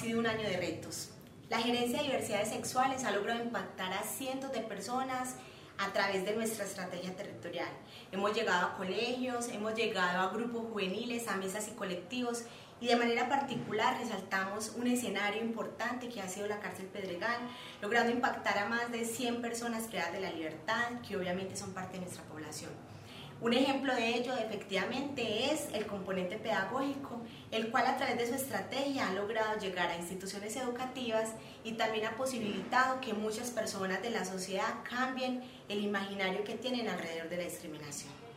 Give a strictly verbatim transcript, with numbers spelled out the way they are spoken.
sido un año de retos. La Gerencia de Diversidades Sexuales ha logrado impactar a cientos de personas a través de nuestra estrategia territorial. Hemos llegado a colegios, hemos llegado a grupos juveniles, a mesas y colectivos, y de manera particular resaltamos un escenario importante que ha sido la cárcel Pedregal, logrando impactar a más de cien personas privadas de la libertad, que obviamente son parte de nuestra población. Un ejemplo de ello efectivamente es el componente pedagógico, el cual a través de su estrategia ha logrado llegar a instituciones educativas y también ha posibilitado que muchas personas de la sociedad cambien el imaginario que tienen alrededor de la discriminación.